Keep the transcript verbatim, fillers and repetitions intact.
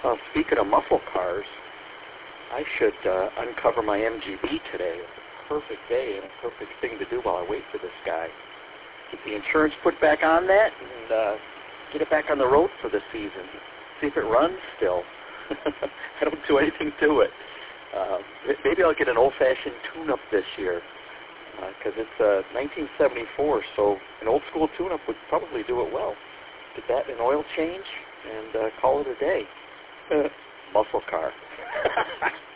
Well, speaking of muscle cars, I should uh, uncover my M G B today. It's a perfect day and a perfect thing to do while I wait for this guy. Get the insurance put back on that and uh, get it back on the road for the season. See if it runs still. I don't do anything to it. Uh, maybe I'll get an old-fashioned tune-up this year because uh, it's uh, nineteen seventy-four, so an old-school tune-up would probably do it well. Get that, an oil change, and uh, call it a day. Muscle car.